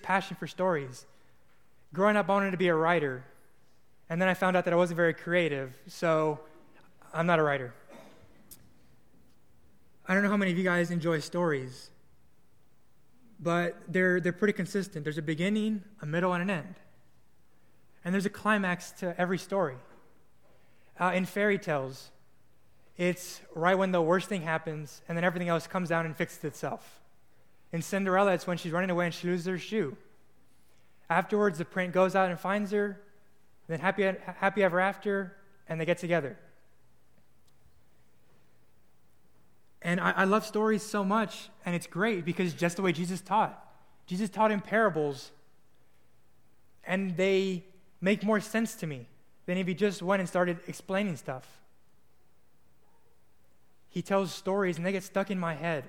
passion for stories. Growing up, I wanted to be a writer. And then I found out that I wasn't very creative, so I'm not a writer. I don't know how many of you guys enjoy stories, but they're pretty consistent. There's a beginning, a middle, and an end. And there's a climax to every story. In fairy tales, it's right when the worst thing happens, and then everything else comes down and fixes itself. In Cinderella, it's when she's running away and she loses her shoe. Afterwards, the prince goes out and finds her, then happy ever after, and they get together. And I love stories so much, and it's great because just the way Jesus taught. Jesus taught in parables, and they make more sense to me than if he just went and started explaining stuff. He tells stories, and they get stuck in my head.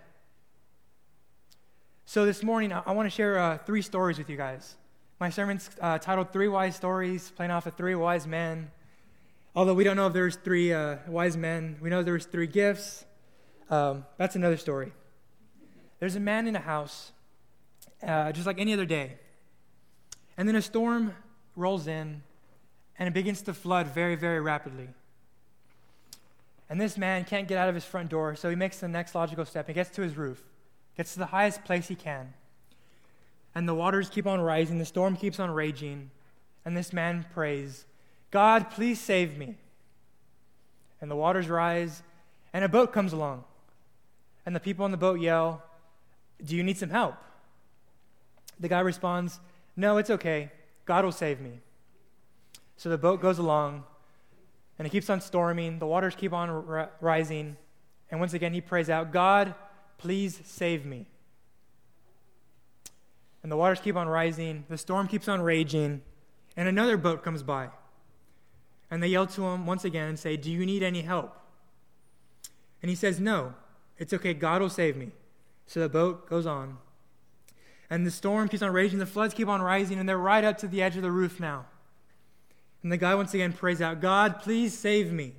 So this morning, I want to share 3 stories with you guys. My sermon's titled 3 Wise Stories, playing off of 3 wise men. Although we don't know if there's 3 wise men. We know there's 3 gifts. That's another story. There's a man in a house, just like any other day. And then a storm rolls in, and it begins to flood very, very rapidly. And this man can't get out of his front door, so he makes the next logical step. He gets to his roof, gets to the highest place he can. And the waters keep on rising, the storm keeps on raging, and this man prays, "God, please save me." And the waters rise, and a boat comes along. And the people on the boat yell, "Do you need some help?" The guy responds, "No, it's okay. God will save me." So the boat goes along, and it keeps on storming. The waters keep on rising. And once again, he prays out, "God, please save me." And the waters keep on rising. The storm keeps on raging. And another boat comes by. And they yell to him once again and say, "Do you need any help?" And he says, "No, it's okay. God will save me." So the boat goes on. And the storm keeps on raging. The floods keep on rising. And they're right up to the edge of the roof now. And the guy once again prays out, "God, please save me."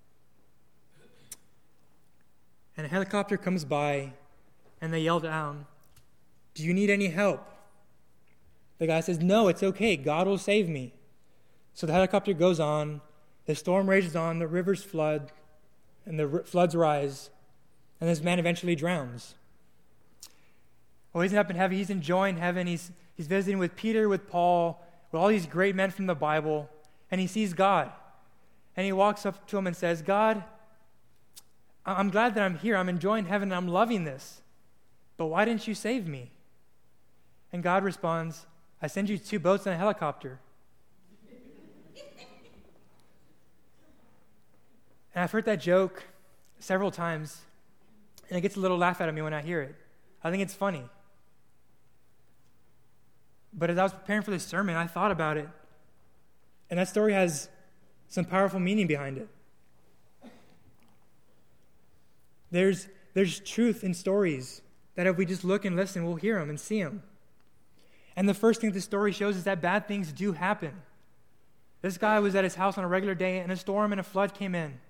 And a helicopter comes by. And they yell down, "Do you need any help?" The guy says, "No, it's okay. God will save me." So the helicopter goes on. The storm rages on. The rivers flood. And the floods rise. And this man eventually drowns. Well, he's up in heaven. He's enjoying heaven. He's visiting with Peter, with Paul, with all these great men from the Bible. And he sees God. And he walks up to him and says, "God, I'm glad that I'm here. I'm enjoying heaven and I'm loving this. But why didn't you save me?" And God responds, "I send you 2 boats and a helicopter." And I've heard that joke several times, and it gets a little laugh out of me when I hear it. I think it's funny. But as I was preparing for this sermon, I thought about it, and that story has some powerful meaning behind it. There's truth in stories that if we just look and listen, we'll hear them and see them. And the first thing the story shows is that bad things do happen. This guy was at his house on a regular day, and a storm and a flood came in.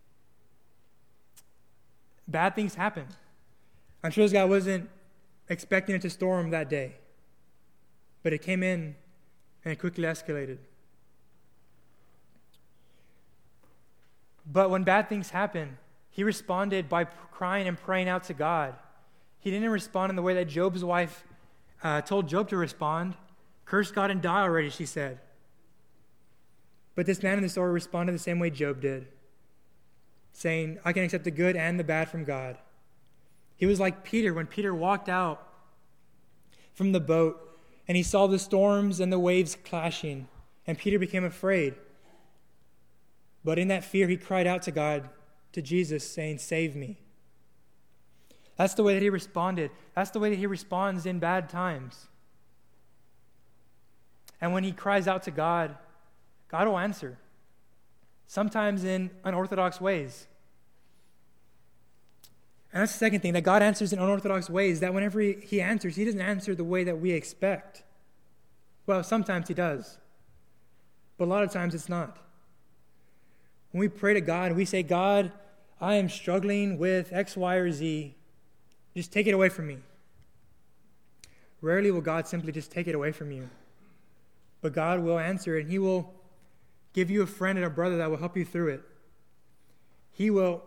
Bad things happen. I'm sure this guy wasn't expecting it to storm that day, but it came in, and it quickly escalated. But when bad things happen, he responded by crying and praying out to God. He didn't respond in the way that Job's wife told Job to respond. "Curse God and die already," she said. But this man in the story responded the same way Job did, saying, "I can accept the good and the bad from God." He was like Peter when Peter walked out from the boat and he saw the storms and the waves clashing, and Peter became afraid. But in that fear, he cried out to God, to Jesus, saying, "Save me." That's the way that he responded. That's the way that he responds in bad times. And when he cries out to God, God will answer, sometimes in unorthodox ways. And that's the second thing, that God answers in unorthodox ways, that whenever he answers, he doesn't answer the way that we expect. Well, sometimes he does, but a lot of times it's not. When we pray to God, we say, "God, I am struggling with X, Y, or Z. Just take it away from me." Rarely will God simply just take it away from you. But God will answer it, and He will give you a friend and a brother that will help you through it. He will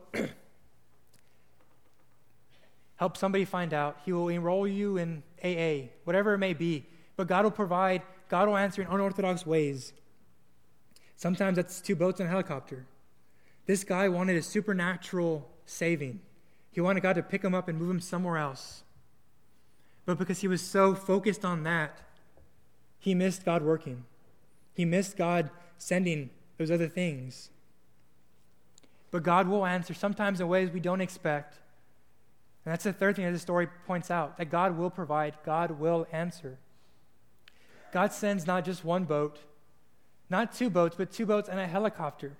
help somebody find out. He will enroll you in AA, whatever it may be. But God will provide, God will answer in unorthodox ways. Sometimes that's 2 boats and a helicopter. This guy wanted a supernatural saving. He wanted God to pick him up and move him somewhere else. But because he was so focused on that, he missed God working. He missed God sending those other things. But God will answer, sometimes in ways we don't expect. And that's the third thing that this story points out, that God will provide, God will answer. God sends not just 1 boat, not 2 boats, but 2 boats and a helicopter.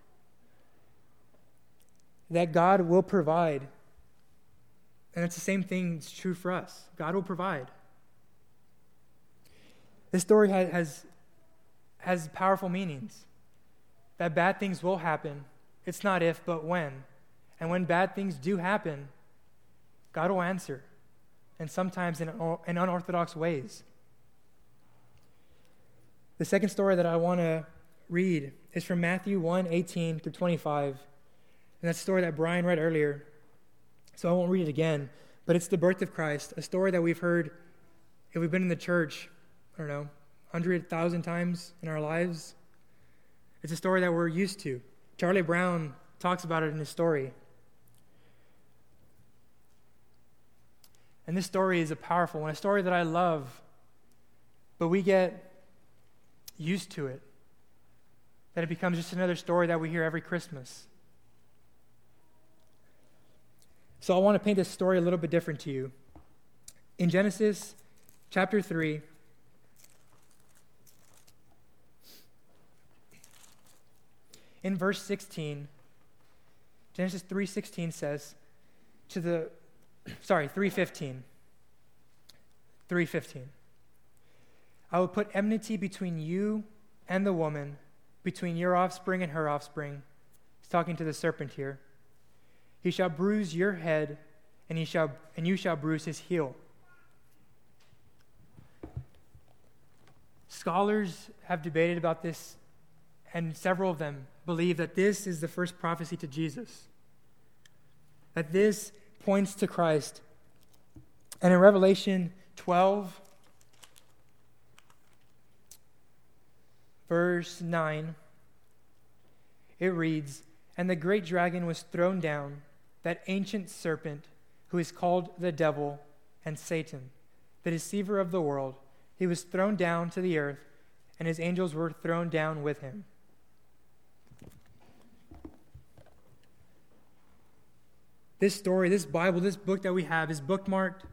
That God will provide. And it's the same thing that's true for us. God will provide. This story has powerful meanings. That bad things will happen. It's not if, but when. And when bad things do happen, God will answer. And sometimes in unorthodox ways. The second story that I want to read is from Matthew 1:18 through 25. And that's a story that Brian read earlier. So I won't read it again. But it's the birth of Christ, a story that we've heard, if we've been in the church, 100,000 times in our lives. It's a story that we're used to. Charlie Brown talks about it in his story. And this story is a powerful one, a story that I love, but we get used to it, that it becomes just another story that we hear every Christmas. So I want to paint this story a little bit different to you. In Genesis chapter 3, in verse 16, Genesis 3:16 says, 3:15. I will put enmity between you and the woman, between your offspring and her offspring. He's talking to the serpent here. He shall bruise your head, and you shall bruise his heel. Scholars have debated about this, and several of them believe that this is the first prophecy to Jesus, that this points to Christ. And in Revelation 12, verse 9, it reads, "And the great dragon was thrown down, that ancient serpent who is called the devil and Satan, the deceiver of the world. He was thrown down to the earth, and his angels were thrown down with him." This story, this Bible, this book that we have is bookmarked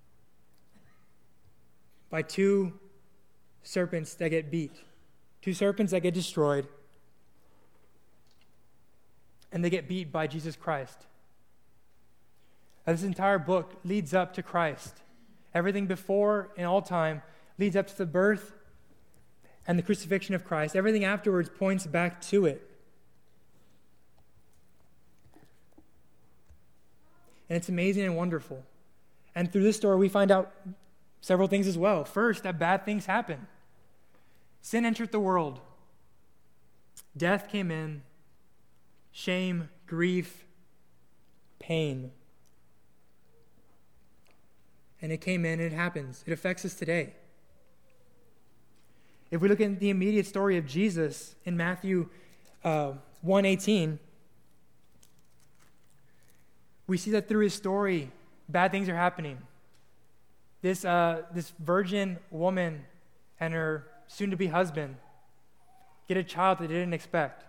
by 2 serpents that get beat, 2 serpents that get destroyed, and they get beat by Jesus Christ. This entire book leads up to Christ. Everything before in all time leads up to the birth and the crucifixion of Christ. Everything afterwards points back to it. And it's amazing and wonderful. And through this story, we find out several things as well. First, that bad things happen. Sin entered the world. Death came in. Shame, grief, pain. And it came in and it happens. It affects us today. If we look at the immediate story of Jesus in Matthew 1:18, we see that through his story, bad things are happening. This virgin woman and her soon-to-be husband get a child that they didn't expect.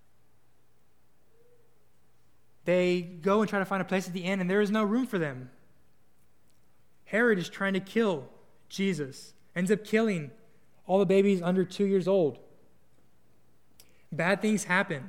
They go and try to find a place at the inn, and there is no room for them. Herod is trying to kill Jesus, ends up killing all the babies under 2 years old. Bad things happen.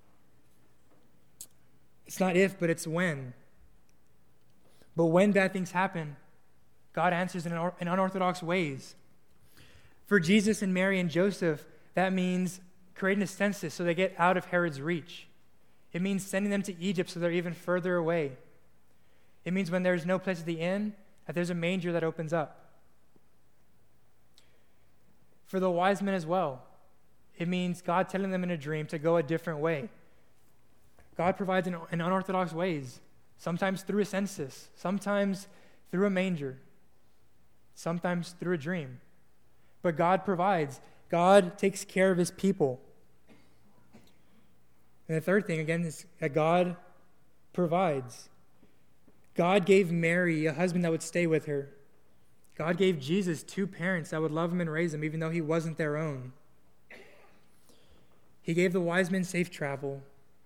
It's not if, but it's when. But when bad things happen, God answers in unorthodox ways. For Jesus and Mary and Joseph, that means creating a census so they get out of Herod's reach. It means sending them to Egypt so they're even further away. It means when there's no place at the inn, that there's a manger that opens up. for the wise men as well. It means God telling them in a dream to go a different way. God provides in unorthodox ways, sometimes through a census, sometimes through a manger, sometimes through a dream. But God provides. God takes care of his people. And the third thing, again, is that God provides. God gave Mary a husband that would stay with her. God gave Jesus 2 parents that would love him and raise him, even though he wasn't their own. He gave the wise men safe travel.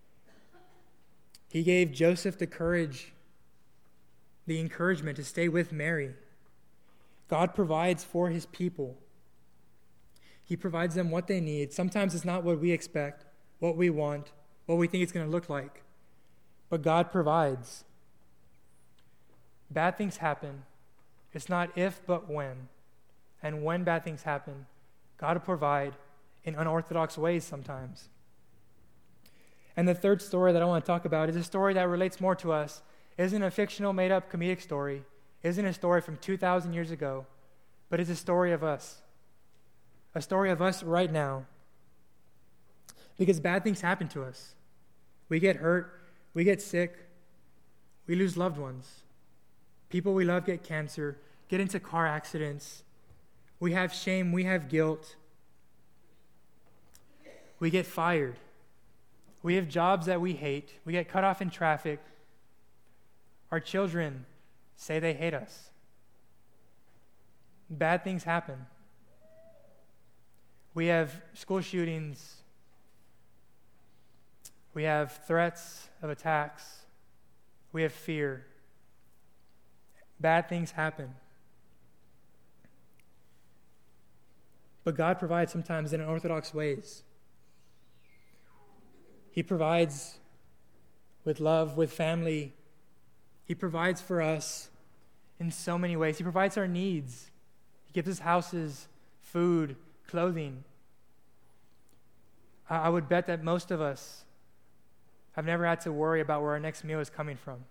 He gave Joseph the courage, the encouragement to stay with Mary. God provides for his people. He provides them what they need. Sometimes it's not what we expect, what we want, what we think it's going to look like. But God provides. Bad things happen. It's not if, but when. And when bad things happen, God will provide in unorthodox ways sometimes. And the third story that I want to talk about is a story that relates more to us. It isn't a fictional, made-up comedic story. It isn't a story from 2,000 years ago, but it's a story of us. A story of us right now. Because bad things happen to us. We get hurt. We get sick. We lose loved ones. People we love get cancer, get into car accidents. We have shame. We have guilt. We get fired. We have jobs that we hate. We get cut off in traffic. Our children say they hate us. Bad things happen. We have school shootings. We have threats of attacks. We have fear. Bad things happen. But God provides sometimes in unorthodox ways. He provides with love, with family. He provides for us in so many ways. He provides our needs. He gives us houses, food, clothing. I would bet that most of us have never had to worry about where our next meal is coming from.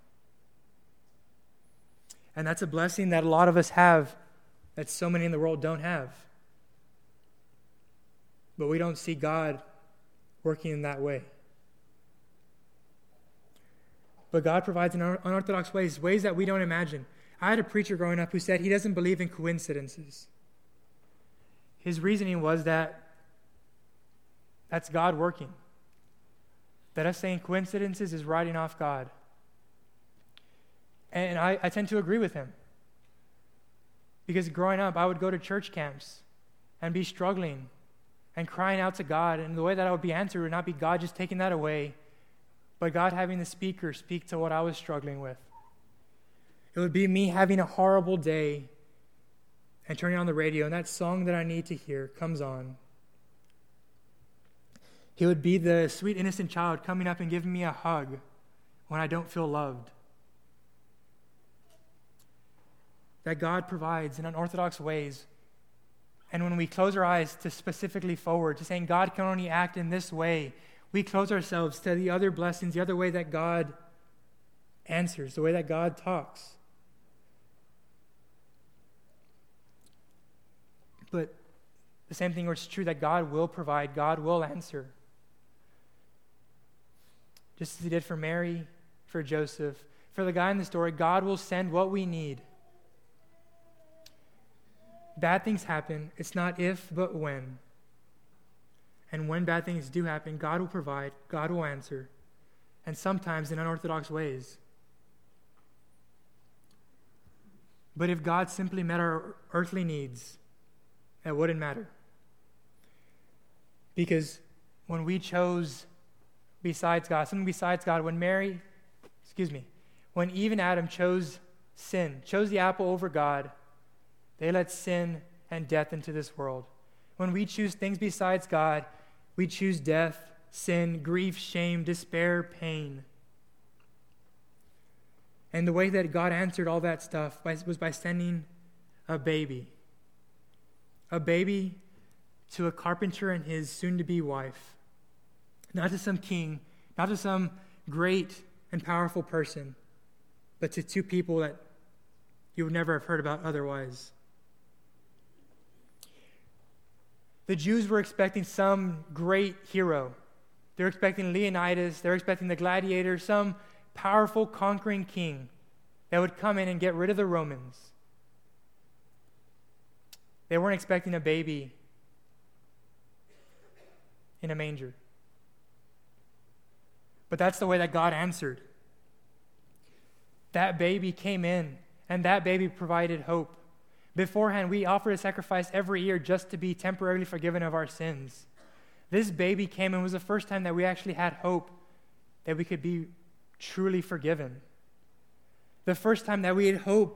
And that's a blessing that a lot of us have that so many in the world don't have. But we don't see God working in that way. But God provides in unorthodox ways, ways that we don't imagine. I had a preacher growing up who said he doesn't believe in coincidences. His reasoning was that that's God working. That us saying coincidences is writing off God. And I tend to agree with him. Because growing up, I would go to church camps and be struggling and crying out to God. And the way that I would be answered would not be God just taking that away, but God having the speaker speak to what I was struggling with. It would be me having a horrible day and turning on the radio, and that song that I need to hear comes on. He would be the sweet, innocent child coming up and giving me a hug when I don't feel loved. That God provides in unorthodox ways. And when we close our eyes to specifically forward, to saying God can only act in this way, we close ourselves to the other blessings, the other way that God answers, the way that God talks. But the same thing is true that God will provide, God will answer. Just as he did for Mary, for Joseph, for the guy in the story, God will send what we need. Bad things happen. It's not if, but when. And when bad things do happen, God will provide, God will answer, and sometimes in unorthodox ways. But if God simply met our earthly needs, it wouldn't matter. Because when we chose besides God, something besides God, when Eve and Adam chose sin, chose the apple over God, they let sin and death into this world. When we choose things besides God, we choose death, sin, grief, shame, despair, pain. And the way that God answered all that stuff was by sending a baby. A baby to a carpenter and his soon-to-be wife. Not to some king, not to some great and powerful person, but to two people that you would never have heard about otherwise. The Jews were expecting some great hero. They're expecting Leonidas. They're expecting the gladiator, some powerful conquering king that would come in and get rid of the Romans. They weren't expecting a baby in a manger. But that's the way that God answered. That baby came in, and that baby provided hope. Beforehand, we offered a sacrifice every year just to be temporarily forgiven of our sins. This baby came and was the first time that we actually had hope that we could be truly forgiven. The first time that we had hope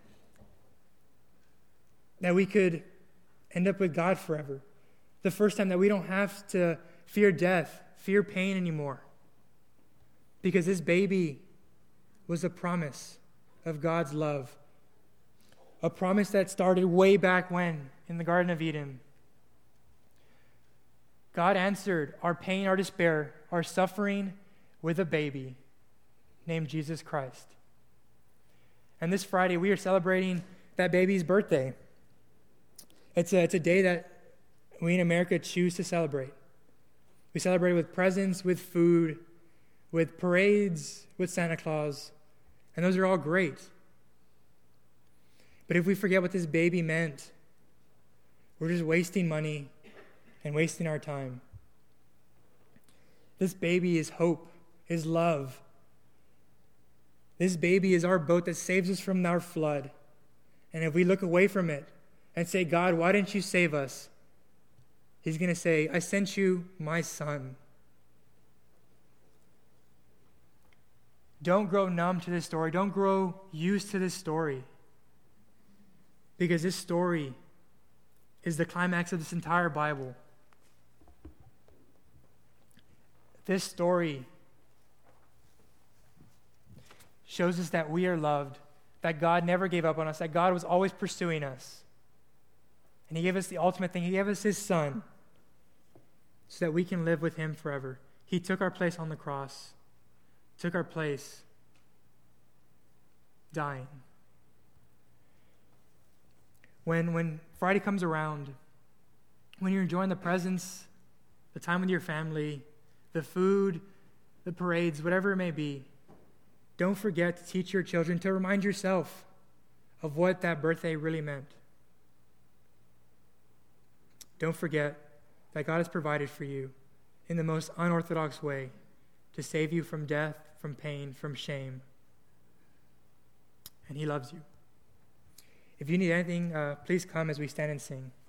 that we could end up with God forever. The first time that we don't have to fear death, fear pain anymore. Because this baby was a promise of God's love. A promise that started way back when, in the Garden of Eden. God answered our pain, our despair, our suffering with a baby named Jesus Christ. And this Friday, we are celebrating that baby's birthday. It's a day that we in America choose to celebrate. We celebrate with presents, with food, with parades, with Santa Claus, and those are all great. But if we forget what this baby meant, we're just wasting money and wasting our time. This baby is hope, is love. This baby is our boat that saves us from our flood. And if we look away from it and say, God, why didn't you save us? He's going to say, I sent you my son. Don't grow numb to this story. Don't grow used to this story. Because this story is the climax of this entire Bible. This story shows us that we are loved, that God never gave up on us, that God was always pursuing us. And he gave us the ultimate thing. He gave us his son so that we can live with him forever. He took our place on the cross, took our place, dying. When Friday comes around, when you're enjoying the presents, the time with your family, the food, the parades, whatever it may be, don't forget to teach your children, to remind yourself of what that birthday really meant. Don't forget that God has provided for you in the most unorthodox way to save you from death, from pain, from shame. And he loves you. If you need anything, please come as we stand and sing.